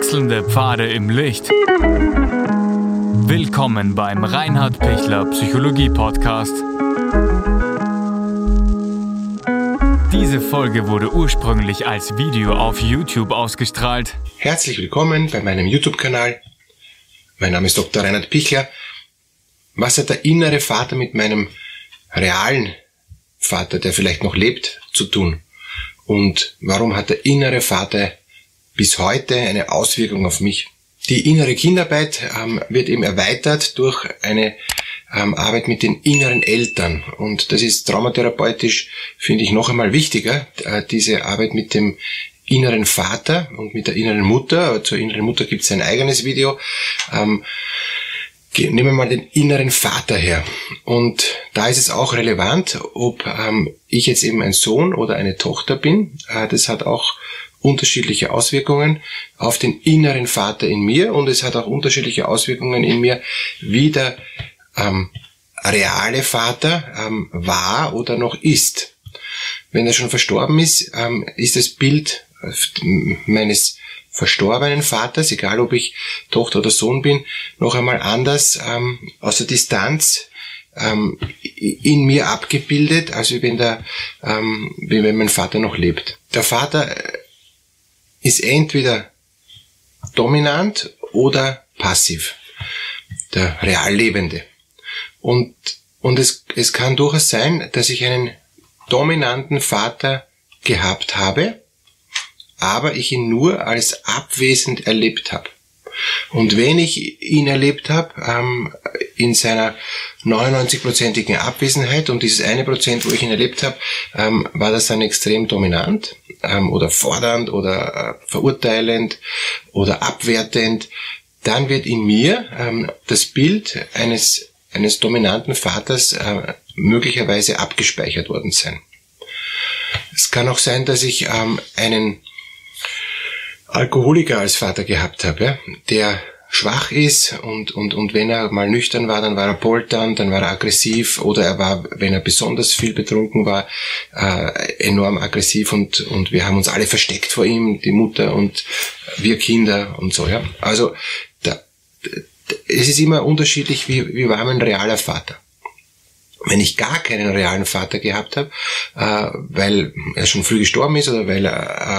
Wechselnde Pfade im Licht. Willkommen beim Reinhard Pichler Psychologie Podcast. Diese Folge wurde ursprünglich als Video auf YouTube ausgestrahlt. Herzlich willkommen bei meinem YouTube-Kanal. Mein Name ist Dr. Reinhard Pichler. Was hat der innere Vater mit meinem realen Vater, der vielleicht noch lebt, zu tun? Und warum hat der innere Vater bis heute eine Auswirkung auf mich? Die innere Kindarbeit wird eben erweitert durch eine Arbeit mit den inneren Eltern. Und das ist traumatherapeutisch, finde ich, noch einmal wichtiger, diese Arbeit mit dem inneren Vater und mit der inneren Mutter. Zur inneren Mutter gibt es ein eigenes Video. Nehmen wir mal den inneren Vater her. Und da ist es auch relevant, ob ich jetzt eben ein Sohn oder eine Tochter bin. Das hat auch unterschiedliche Auswirkungen auf den inneren Vater in mir, und es hat auch unterschiedliche Auswirkungen in mir, wie der reale Vater war oder noch ist. Wenn er schon verstorben ist, ist das Bild meines verstorbenen Vaters, egal ob ich Tochter oder Sohn bin, noch einmal anders aus der Distanz in mir abgebildet, als wie wenn mein Vater noch lebt. Der Vater ist entweder dominant oder passiv, der real Lebende. Und es kann durchaus sein, dass ich einen dominanten Vater gehabt habe, aber ich ihn nur als abwesend erlebt habe. Und wenn ich ihn erlebt habe, in seiner 99-prozentigen Abwesenheit, und dieses 1%, wo ich ihn erlebt habe, war das dann extrem dominant oder fordernd oder verurteilend oder abwertend, dann wird in mir das Bild eines dominanten Vaters möglicherweise abgespeichert worden sein. Es kann auch sein, dass ich einen Alkoholiker als Vater gehabt habe, ja, der schwach ist und wenn er mal nüchtern war, dann war er polternd, dann war er aggressiv, oder er war, wenn er besonders viel betrunken war, enorm aggressiv, und wir haben uns alle versteckt vor ihm, die Mutter und wir Kinder und so, ja. Also es ist immer unterschiedlich, wie war mein realer Vater. Wenn ich gar keinen realen Vater gehabt habe, weil er schon früh gestorben ist oder weil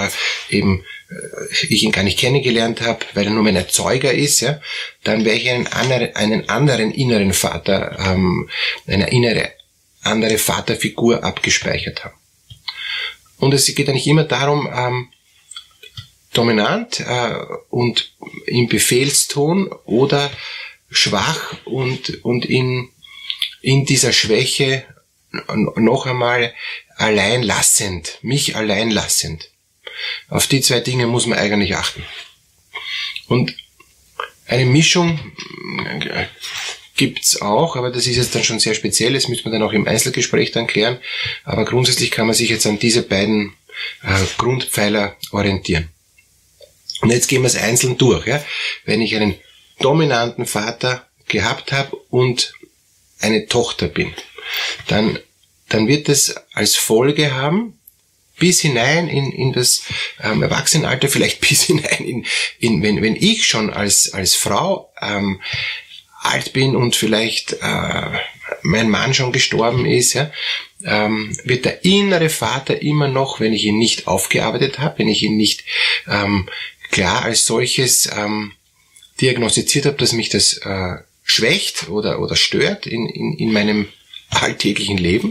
ich ihn gar nicht kennengelernt habe, weil er nur mein Erzeuger ist, ja, dann werde ich einen anderen inneren Vater, eine andere Vaterfigur abgespeichert haben. Und es geht eigentlich immer darum, dominant und im Befehlston oder schwach und in dieser Schwäche noch einmal mich allein lassend. Auf die zwei Dinge muss man eigentlich achten. Und eine Mischung gibt's auch, aber das ist jetzt dann schon sehr speziell, das müssen wir dann auch im Einzelgespräch dann klären, aber grundsätzlich kann man sich jetzt an diese beiden Grundpfeiler orientieren. Und jetzt gehen wir es einzeln durch. Ja? Wenn ich einen dominanten Vater gehabt habe und eine Tochter bin, dann wird es als Folge haben, bis hinein in das Erwachsenenalter, vielleicht bis hinein wenn ich schon als Frau alt bin und vielleicht mein Mann schon gestorben ist, ja, wird der innere Vater immer noch, wenn ich ihn nicht aufgearbeitet habe, wenn ich ihn nicht klar als solches diagnostiziert habe, dass mich das schwächt oder stört in meinem alltäglichen Leben.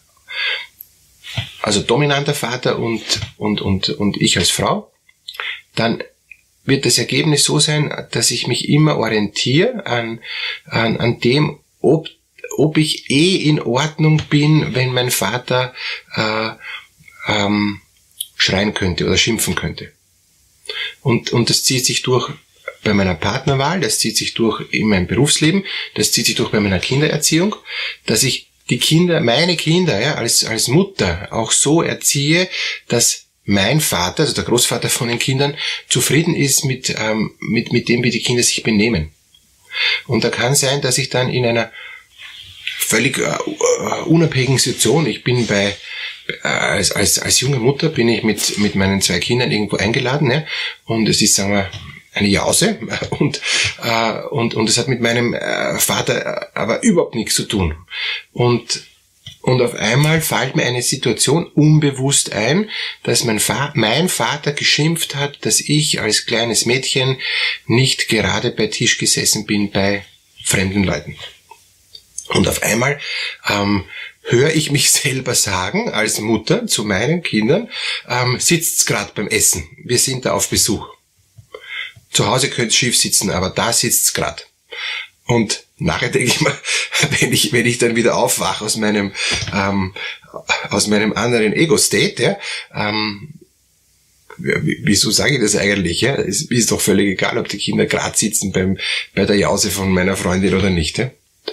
Also dominanter Vater und ich als Frau, dann wird das Ergebnis so sein, dass ich mich immer orientiere an dem, ob ich in Ordnung bin, wenn mein Vater schreien könnte oder schimpfen könnte. Und das zieht sich durch bei meiner Partnerwahl, das zieht sich durch in meinem Berufsleben, das zieht sich durch bei meiner Kindererziehung, dass ich meine Kinder, ja, als Mutter auch so erziehe, dass mein Vater, also der Großvater von den Kindern, zufrieden ist mit dem, wie die Kinder sich benehmen. Und da kann sein, dass ich dann in einer völlig unabhängigen Situation, ich bin als junge Mutter bin ich mit meinen 2 Kindern irgendwo eingeladen, ja, und es ist, sagen wir, Jause und es hat mit meinem Vater aber überhaupt nichts zu tun. Und auf einmal fällt mir eine Situation unbewusst ein, dass mein Vater geschimpft hat, dass ich als kleines Mädchen nicht gerade bei Tisch gesessen bin bei fremden Leuten. Und auf einmal höre ich mich selber sagen, als Mutter zu meinen Kindern, sitzt gerade beim Essen, wir sind da auf Besuch. Zu Hause könnt ihr schief sitzen, aber da sitzt gerade. Und nachher denke ich mal, wenn ich dann wieder aufwache aus meinem anderen Ego-State, wieso sage ich das eigentlich? Ja? Es ist doch völlig egal, ob die Kinder gerade sitzen bei der Jause von meiner Freundin oder nicht. Ja?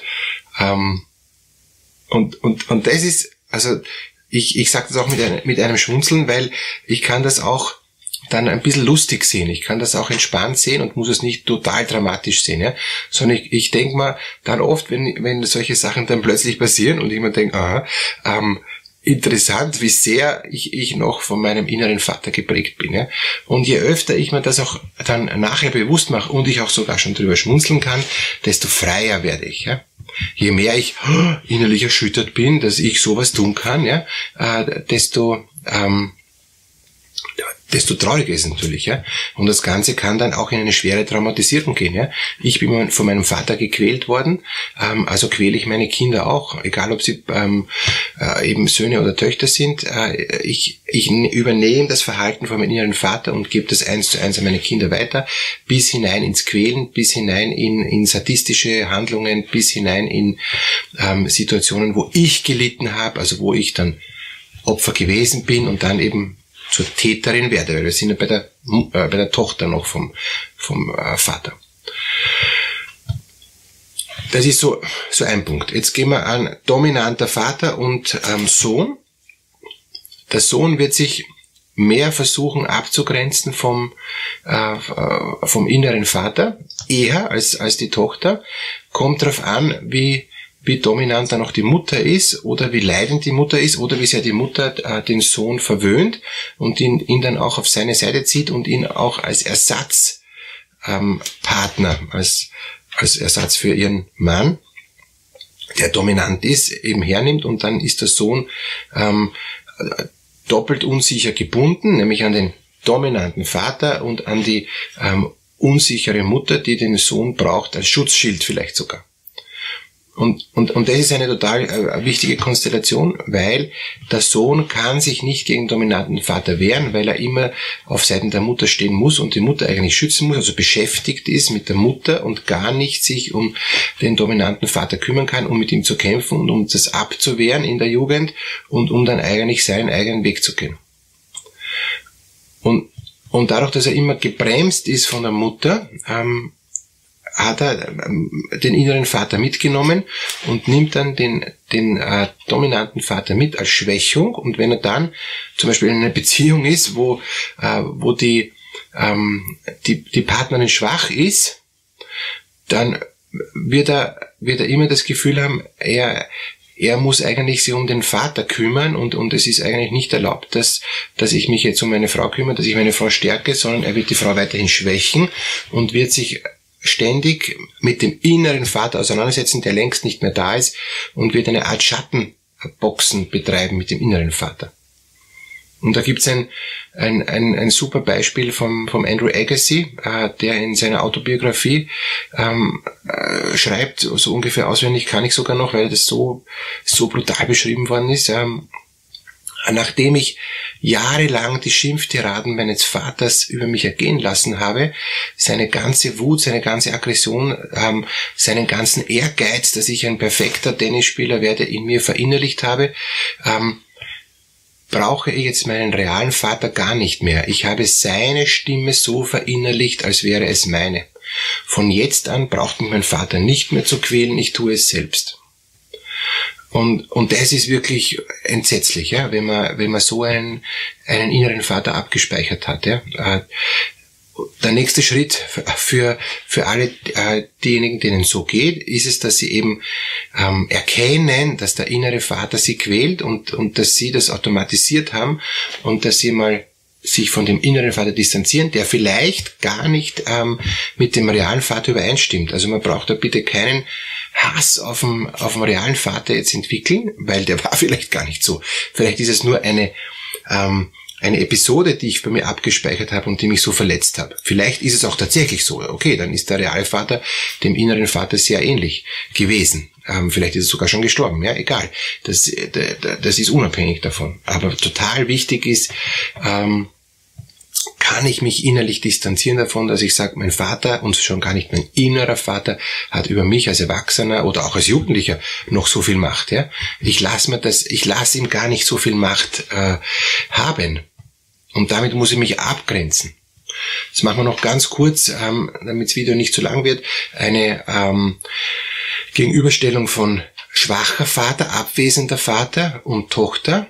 Und das ist, also ich sage das auch mit einem Schmunzeln, weil ich kann das auch dann ein bisschen lustig sehen. Ich kann das auch entspannt sehen und muss es nicht total dramatisch sehen, ja. Sondern ich denke mal dann oft, wenn solche Sachen dann plötzlich passieren und ich mir denke, interessant, wie sehr ich noch von meinem inneren Vater geprägt bin, ja. Und je öfter ich mir das auch dann nachher bewusst mache und ich auch sogar schon drüber schmunzeln kann, desto freier werde ich, ja. Je mehr ich innerlich erschüttert bin, dass ich sowas tun kann, ja, desto trauriger ist es natürlich, ja. Und das Ganze kann dann auch in eine schwere Traumatisierung gehen, ja. Ich bin von meinem Vater gequält worden, also quäle ich meine Kinder auch, egal ob sie eben Söhne oder Töchter sind. Ich übernehme das Verhalten von meinem inneren Vater und gebe das 1:1 an meine Kinder weiter, bis hinein ins Quälen, bis hinein in sadistische Handlungen, bis hinein in Situationen, wo ich gelitten habe, also wo ich dann Opfer gewesen bin und dann eben zur Täterin werde, weil wir sind ja bei der Tochter noch vom Vater. Das ist so ein Punkt. Jetzt gehen wir an dominanter Vater und Sohn. Der Sohn wird sich mehr versuchen abzugrenzen vom inneren Vater, eher als die Tochter. Kommt darauf an, wie dominant dann auch die Mutter ist oder wie leidend die Mutter ist oder wie sehr die Mutter den Sohn verwöhnt und ihn dann auch auf seine Seite zieht und ihn auch als Ersatzpartner, als Ersatz für ihren Mann, der dominant ist, eben hernimmt und dann ist der Sohn doppelt unsicher gebunden, nämlich an den dominanten Vater und an die unsichere Mutter, die den Sohn braucht als Schutzschild vielleicht sogar. Und das ist eine total wichtige Konstellation, weil der Sohn kann sich nicht gegen den dominanten Vater wehren, weil er immer auf Seiten der Mutter stehen muss und die Mutter eigentlich schützen muss, also beschäftigt ist mit der Mutter und gar nicht sich um den dominanten Vater kümmern kann, um mit ihm zu kämpfen und um das abzuwehren in der Jugend und um dann eigentlich seinen eigenen Weg zu gehen. Und dadurch, dass er immer gebremst ist von der Mutter, hat er den inneren Vater mitgenommen und nimmt dann den dominanten Vater mit als Schwächung. Und wenn er dann zum Beispiel in einer Beziehung ist, wo die Partnerin schwach ist, dann wird er immer das Gefühl haben, er muss eigentlich sich um den Vater kümmern und es ist eigentlich nicht erlaubt, dass ich mich jetzt um meine Frau kümmere, dass ich meine Frau stärke, sondern er wird die Frau weiterhin schwächen und wird sich ständig mit dem inneren Vater auseinandersetzen, der längst nicht mehr da ist und wird eine Art Schattenboxen betreiben mit dem inneren Vater. Und da gibt's ein super Beispiel vom Andrew Agassi, der in seiner Autobiografie schreibt, so ungefähr auswendig kann ich sogar noch, weil das so brutal beschrieben worden ist. Nachdem ich jahrelang die Schimpftiraden meines Vaters über mich ergehen lassen habe, seine ganze Wut, seine ganze Aggression, seinen ganzen Ehrgeiz, dass ich ein perfekter Tennisspieler werde, in mir verinnerlicht habe, brauche ich jetzt meinen realen Vater gar nicht mehr. Ich habe seine Stimme so verinnerlicht, als wäre es meine. Von jetzt an braucht mich mein Vater nicht mehr zu quälen, ich tue es selbst. Und das ist wirklich entsetzlich, ja, wenn man so einen inneren Vater abgespeichert hat, ja. Der nächste Schritt für alle diejenigen, denen so geht, ist es, dass sie eben erkennen, dass der innere Vater sie quält und dass sie das automatisiert haben und dass sie mal sich von dem inneren Vater distanzieren, der vielleicht gar nicht mit dem realen Vater übereinstimmt. Also man braucht da bitte keinen Hass auf den realen Vater jetzt entwickeln, weil der war vielleicht gar nicht so. Vielleicht ist es nur eine Episode, die ich bei mir abgespeichert habe und die mich so verletzt hat. Vielleicht ist es auch tatsächlich so. Okay, dann ist der reale Vater dem inneren Vater sehr ähnlich gewesen. Vielleicht ist er sogar schon gestorben. Ja, egal. Das ist unabhängig davon. Aber total wichtig ist, kann ich mich innerlich distanzieren davon, dass ich sage, mein Vater und schon gar nicht mein innerer Vater hat über mich als Erwachsener oder auch als Jugendlicher noch so viel Macht. Ja? Ich lasse ihm gar nicht so viel Macht haben. Und damit muss ich mich abgrenzen. Das machen wir noch ganz kurz, damit das Video nicht zu lang wird. Eine Gegenüberstellung von schwacher Vater, abwesender Vater und Tochter.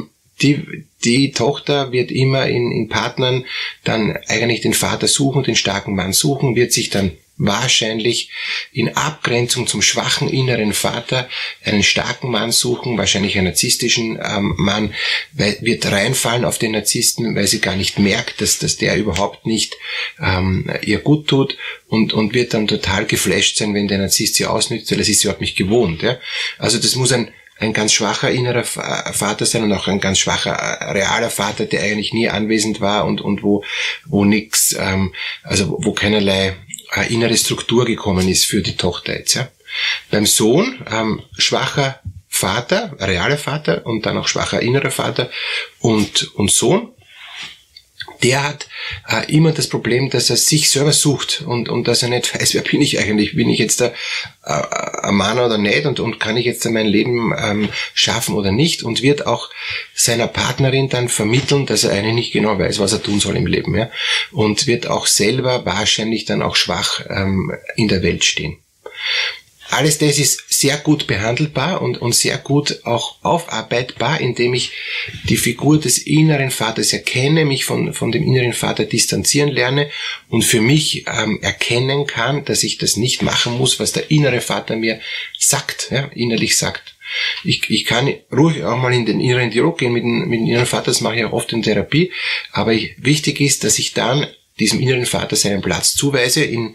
Die Tochter wird immer in Partnern dann eigentlich den Vater suchen, den starken Mann suchen, wird sich dann wahrscheinlich in Abgrenzung zum schwachen inneren Vater einen starken Mann suchen, wahrscheinlich einen narzisstischen Mann, wird reinfallen auf den Narzissten, weil sie gar nicht merkt, dass der überhaupt nicht ihr gut tut und wird dann total geflasht sein, wenn der Narzisst sie ausnützt, weil das ist sie überhaupt nicht gewohnt. Ja? Also das muss ein ganz schwacher innerer Vater sein und auch ein ganz schwacher realer Vater, der eigentlich nie anwesend war und wo nix, also wo keinerlei innere Struktur gekommen ist für die Tochter jetzt. Ja. Beim Sohn schwacher Vater, realer Vater und dann auch schwacher innerer Vater und Sohn. Der hat immer das Problem, dass er sich selber sucht und dass er nicht weiß, wer bin ich eigentlich? Bin ich jetzt ein Mann oder nicht? Und kann ich jetzt mein Leben schaffen oder nicht? Und wird auch seiner Partnerin dann vermitteln, dass er eigentlich nicht genau weiß, was er tun soll im Leben. Ja? Und wird auch selber wahrscheinlich dann auch schwach in der Welt stehen. Alles das ist sehr gut behandelbar und sehr gut auch aufarbeitbar, indem ich die Figur des inneren Vaters erkenne, mich von dem inneren Vater distanzieren lerne und für mich erkennen kann, dass ich das nicht machen muss, was der innere Vater mir sagt, ja, innerlich sagt. Ich kann ruhig auch mal in den inneren Dialog gehen mit dem inneren Vater, das mache ich auch oft in Therapie, aber wichtig ist, dass ich dann diesem inneren Vater seinen Platz zuweise in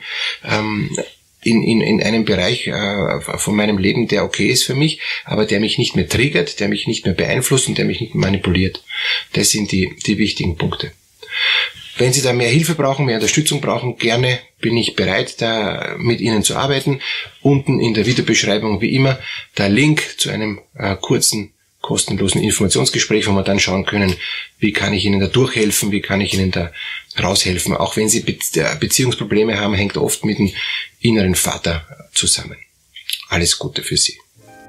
einem Bereich von meinem Leben, der okay ist für mich, aber der mich nicht mehr triggert, der mich nicht mehr beeinflusst und der mich nicht mehr manipuliert. Das sind die wichtigen Punkte. Wenn Sie da mehr Hilfe brauchen, mehr Unterstützung brauchen, gerne bin ich bereit, da mit Ihnen zu arbeiten. Unten in der Videobeschreibung wie immer der Link zu einem kurzen kostenlosen Informationsgespräch, wo wir dann schauen können, wie kann ich Ihnen da durchhelfen, wie kann ich Ihnen da raushelfen. Auch wenn Sie Beziehungsprobleme haben, hängt oft mit dem inneren Vater zusammen. Alles Gute für Sie.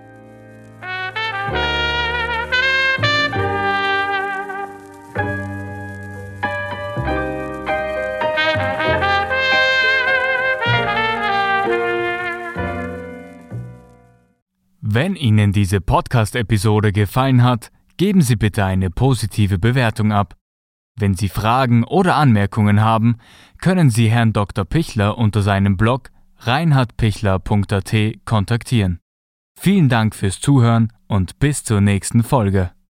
Wenn Ihnen diese Podcast-Episode gefallen hat, geben Sie bitte eine positive Bewertung ab. Wenn Sie Fragen oder Anmerkungen haben, können Sie Herrn Dr. Pichler unter seinem Blog reinhardpichler.at kontaktieren. Vielen Dank fürs Zuhören und bis zur nächsten Folge.